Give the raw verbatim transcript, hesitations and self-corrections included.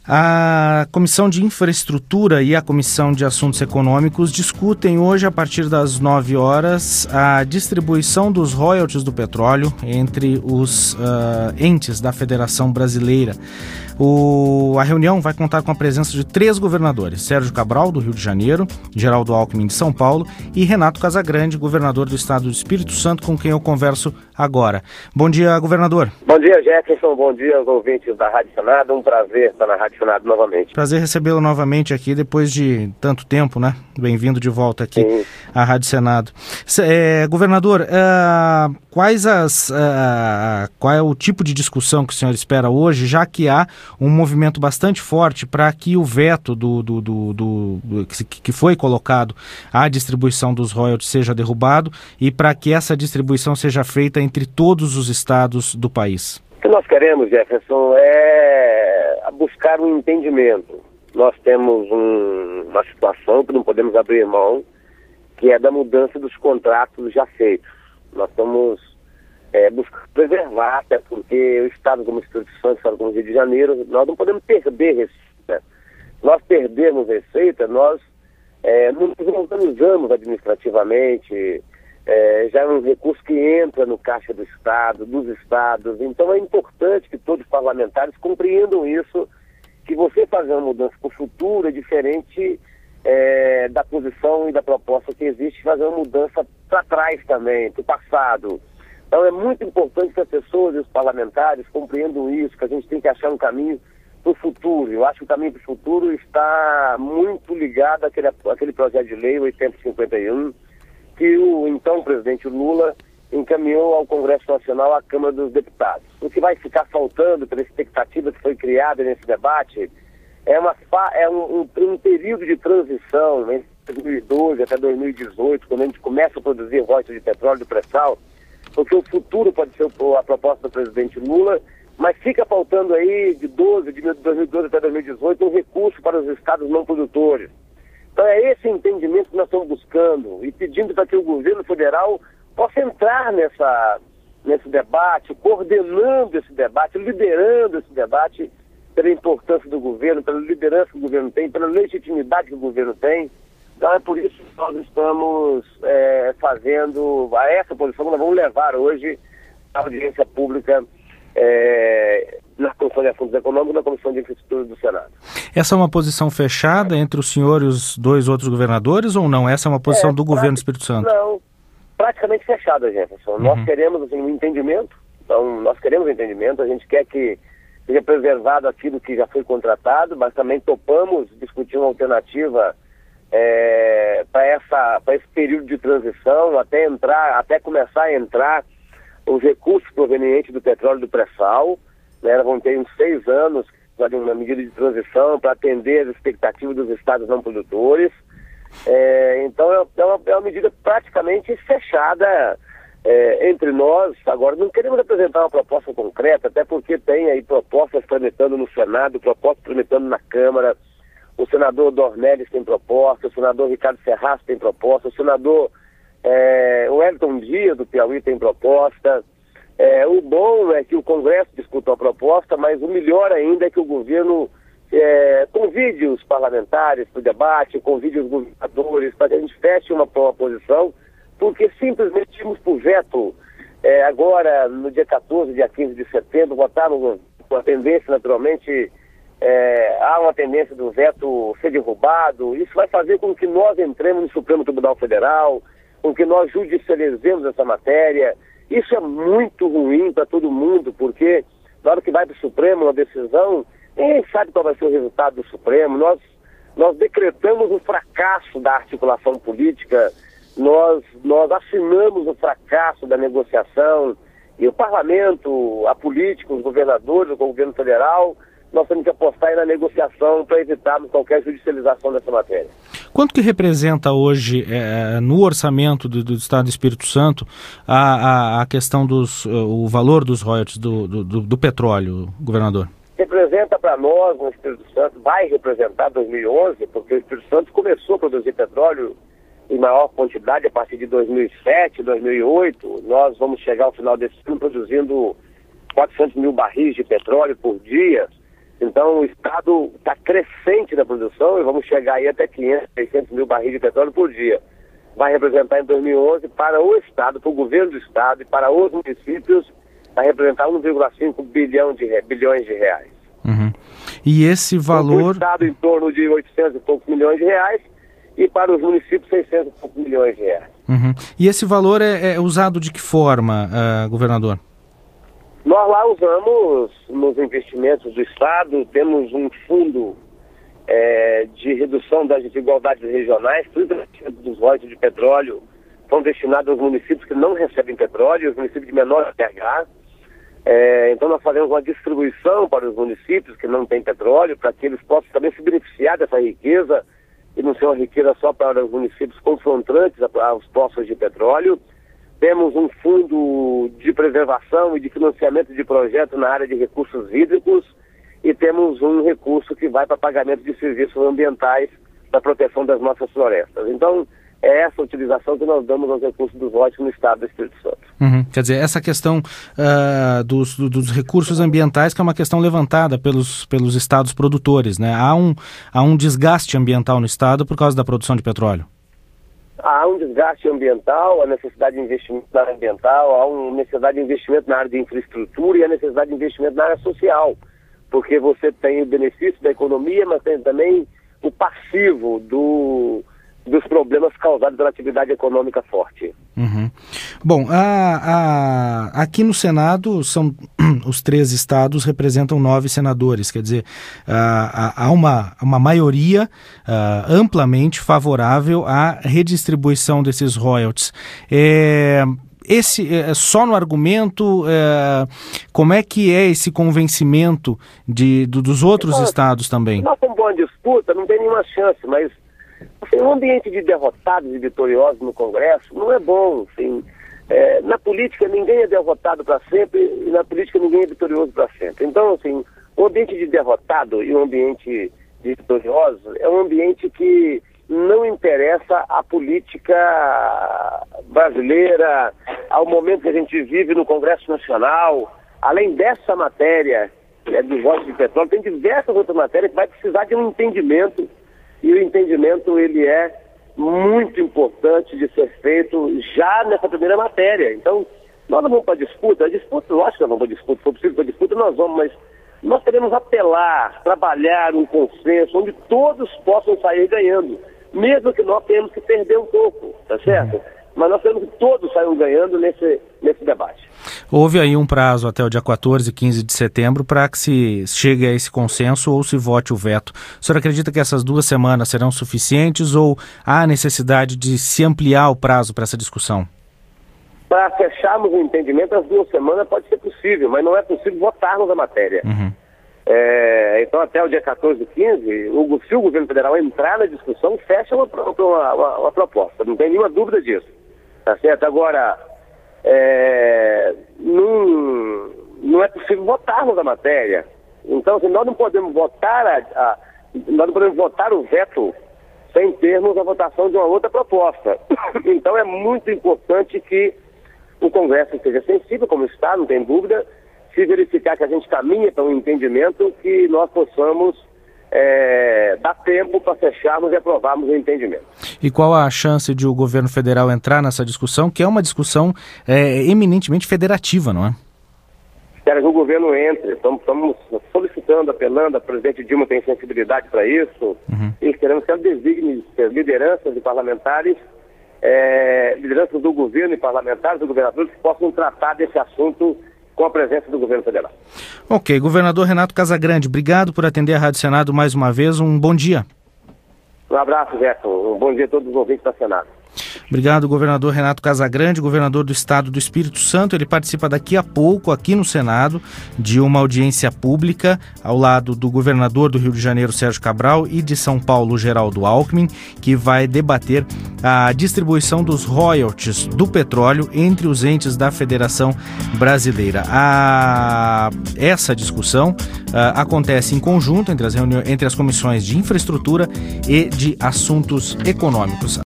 A Comissão de Infraestrutura e a Comissão de Assuntos Econômicos discutem hoje, a partir das nove horas, a distribuição dos royalties do petróleo entre os uh, entes da Federação Brasileira. O, a reunião vai contar com a presença de três governadores: Sérgio Cabral, do Rio de Janeiro, Geraldo Alckmin, de São Paulo, e Renato Casagrande, governador do estado do Espírito Santo, com quem eu converso agora. Bom dia, governador. Bom dia, Jefferson. Bom dia aos ouvintes da Rádio Senado. Um prazer estar na Rádio Senado novamente. Prazer recebê-lo novamente aqui depois de tanto tempo, né? Bem-vindo de volta aqui Sim. à Rádio Senado. É, governador, uh, quais as, uh, qual é o tipo de discussão que o senhor espera hoje, já que há um movimento bastante forte para que o veto do, do, do, do, do, que foi colocado à distribuição dos royalties seja derrubado e para que essa distribuição seja feita entre todos os estados do país? O que nós queremos, Jefferson, é buscar um entendimento. Nós temos um, uma situação que não podemos abrir mão, que é da mudança dos contratos já feitos. Nós estamos é, buscando preservar, até porque o Estado como Espírito Santo, o Estado como Rio de Janeiro, nós não podemos perder receita. Nós perdermos receita, nós é, não nos organizamos administrativamente, é, já é um recurso que entra no caixa do Estado, dos Estados. Então é importante que todos os parlamentares compreendam isso, que você fazer uma mudança para o futuro é diferente é, da posição e da proposta que existe, fazer uma mudança para trás também, para o passado. Então é muito importante que as pessoas e os parlamentares compreendam isso, que a gente tem que achar um caminho para o futuro. Eu acho que o caminho para o futuro está muito ligado àquele, àquele projeto de lei oitocentos e cinquenta e um, que o então presidente Lula encaminhou ao Congresso Nacional, à Câmara dos Deputados. O que vai ficar faltando pela expectativa que foi criada nesse debate é, uma, é um, um, um período de transição entre dois mil e doze até dois mil e dezoito, quando a gente começa a produzir royalties de petróleo e pré-sal, porque o futuro pode ser a proposta do presidente Lula, mas fica faltando aí de doze, de dois mil e doze até dois mil e dezoito um recurso para os estados não produtores. Então é esse entendimento que nós estamos buscando e pedindo para que o governo federal possa entrar nessa, nesse debate, coordenando esse debate, liderando esse debate pela importância do governo, pela liderança que o governo tem, pela legitimidade que o governo tem. Então é por isso que nós estamos é, fazendo a essa posição que nós vamos levar hoje à audiência pública é, na Comissão de Assuntos Econômicos e na Comissão de Infraestrutura do Senado. Essa é uma posição fechada entre o senhor e os dois outros governadores ou não? Essa é uma posição é, do governo do Espírito Santo? Não, praticamente fechada, Jefferson. Uhum. Nós queremos assim, um entendimento, então nós queremos um entendimento, a gente quer que seja preservado aquilo que já foi contratado, mas também topamos discutir uma alternativa é, para essa, para esse período de transição, até entrar, até começar a entrar os recursos provenientes do petróleo e do pré-sal, né? Nós vamos ter uns seis anos, uma medida de transição para atender as expectativas dos estados não produtores. É, então é uma, é uma medida praticamente fechada é, entre nós. Agora não queremos apresentar uma proposta concreta, até porque tem aí propostas tramitando no Senado, propostas tramitando na Câmara. O senador Dornelles tem proposta, o senador Ricardo Ferraz tem proposta, o senador é, Wellington Dias do Piauí tem proposta. É, o bom é que o Congresso discuta a proposta, mas o melhor ainda é que o governo É, convide os parlamentares para o debate, convide os governadores para que a gente feche uma, uma posição, porque simplesmente tínhamos por veto é, agora no dia quatorze, dia quinze de setembro, votaram com a tendência, naturalmente, é, há uma tendência do veto ser derrubado. Isso vai fazer com que nós entremos no Supremo Tribunal Federal, com que nós judicializemos essa matéria. Isso é muito ruim para todo mundo, porque na hora que vai para o Supremo uma decisão, ninguém sabe qual vai ser o resultado do Supremo. Nós, nós decretamos o fracasso da articulação política, nós, nós assinamos o fracasso da negociação, e o parlamento, a política, os governadores, o governo federal, nós temos que apostar aí na negociação para evitarmos qualquer judicialização dessa matéria. Quanto que representa hoje, é, no orçamento do, do Estado do Espírito Santo, a, a, a questão dos, o valor dos royalties do, do, do petróleo, governador? Representa para nós, no Espírito Santo, vai representar dois mil e onze, porque o Espírito Santo começou a produzir petróleo em maior quantidade a partir de dois mil e sete, dois mil e oito. Nós vamos chegar ao final desse ano produzindo quatrocentos mil barris de petróleo por dia. Então o Estado produção e vamos chegar aí até quinhentos, seiscentos mil barris de petróleo por dia. Vai representar em dois mil e onze para o Estado, para o governo do Estado e para os municípios, vai representar um vírgula cinco bilhão de re... bilhões de reais. Uhum. E esse valor... Para o Estado em torno de oitocentos e poucos milhões de reais e para os municípios seiscentos e poucos milhões de reais. Uhum. E esse valor é, é usado de que forma, uh, governador? Nós lá usamos nos investimentos do Estado, temos um fundo é, de redução das desigualdades regionais, trinta por cento dos royalties de petróleo são destinados aos municípios que não recebem petróleo, os municípios de menor I P H. É, então nós fazemos uma distribuição para os municípios que não têm petróleo, para que eles possam também se beneficiar dessa riqueza e não ser uma riqueza só para os municípios confrontantes aos poços de petróleo. Temos um fundo de preservação e de financiamento de projetos na área de recursos hídricos e temos um recurso que vai para pagamento de serviços ambientais para proteção das nossas florestas. Então, é essa utilização que nós damos aos recursos dos royalties no estado do Espírito Santo. Uhum. Quer dizer, essa questão uh, dos, dos recursos ambientais, que é uma questão levantada pelos, pelos estados produtores, né? Há um, há um desgaste ambiental no estado por causa da produção de petróleo. Há um desgaste ambiental, a necessidade de investimento na área ambiental, há uma necessidade de investimento na área de infraestrutura e a necessidade de investimento na área social, porque você tem o benefício da economia, mas tem também o passivo do, dos problemas causados pela atividade econômica forte. Uhum. Bom, a, a, aqui no Senado são os três estados representam nove senadores, quer dizer, há uma, uma maioria uh, amplamente favorável à redistribuição desses royalties. É, esse, é, só no argumento, é, como é que é esse convencimento de, do, dos outros nós, estados também? Nós com boa disputa, não tem nenhuma chance, mas assim, um ambiente de derrotados e vitoriosos no Congresso não é bom, assim. É, na política ninguém é derrotado para sempre e na política ninguém é vitorioso para sempre. Então, assim, o ambiente de derrotado e o ambiente de vitorioso é um ambiente que não interessa à política brasileira, ao momento que a gente vive no Congresso Nacional. Além dessa matéria é, do voto de petróleo, tem diversas outras matérias que vai precisar de um entendimento e o entendimento ele é muito importante de ser feito já nessa primeira matéria. Então, nós não vamos para a disputa. A disputa, lógico que nós vamos para a disputa. Se for possível para a disputa, nós vamos, mas nós queremos apelar, trabalhar um consenso onde todos possam sair ganhando, mesmo que nós tenhamos que perder um pouco, tá certo? Mas nós queremos que todos saiam ganhando nesse, nesse debate. Houve aí um prazo até o dia quatorze, quinze de setembro para que se chegue a esse consenso ou se vote o veto. O senhor acredita que essas duas semanas serão suficientes ou há necessidade de se ampliar o prazo para essa discussão? Para fecharmos o entendimento, as duas semanas pode ser possível, mas não é possível votarmos a matéria. Uhum. É, então, até o dia quatorze e quinze, o, se o governo federal entrar na discussão, fecha uma, uma, uma, uma proposta. Não tem nenhuma dúvida disso. Tá certo? Agora, é, não, não é possível votarmos a matéria. Então, assim, nós não podemos votar a, a, nós não podemos votar o veto sem termos a votação de uma outra proposta. Então, é muito importante que o Congresso esteja sensível, como está, não tem dúvida, se verificar que a gente caminha para um entendimento, que nós possamos É, dá tempo para fecharmos e aprovarmos o entendimento. E qual a chance de o governo federal entrar nessa discussão, que é uma discussão é, eminentemente federativa, não é? Espero que o governo entre. Estamos, estamos solicitando, apelando, a presidente Dilma tem sensibilidade para isso, uhum. E queremos que ela designe lideranças e parlamentares, é, lideranças do governo e parlamentares, do governador, que possam tratar desse assunto com a presença do governo federal. Ok, governador Renato Casagrande, obrigado por atender a Rádio Senado mais uma vez, um bom dia. Um abraço, Gerson, um bom dia a todos os ouvintes da Senado. Obrigado, governador Renato Casagrande, governador do estado do Espírito Santo. Ele participa daqui a pouco, aqui no Senado, de uma audiência pública ao lado do governador do Rio de Janeiro, Sérgio Cabral, e de São Paulo, Geraldo Alckmin, que vai debater a distribuição dos royalties do petróleo entre os entes da Federação Brasileira. A... Essa discussão uh, acontece em conjunto entre as, reuni... entre as comissões de infraestrutura e de assuntos econômicos.